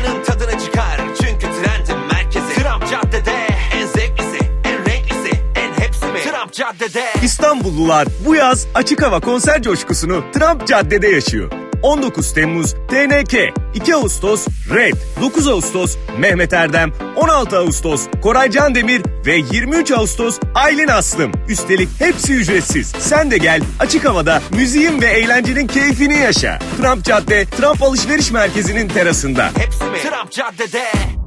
Anın tadını çıkar çünkü trendin merkezi Trump Cadde'de. En zevklisi, en renklisi, en hepsi mi? Trump Cadde'de. İstanbullular bu yaz açık hava konser coşkusunu Trump Cadde'de yaşıyor. 19 Temmuz TNK, 2 Ağustos Red, 9 Ağustos Mehmet Erdem, 16 Ağustos Koray Candemir ve 23 Ağustos Aylin Aslım. Üstelik hepsi ücretsiz. Sen de gel açık havada müziğin ve eğlencenin keyfini yaşa. Trump Cadde, Trump Alışveriş Merkezi'nin terasında. Hepsi mi? Trump Cadde'de.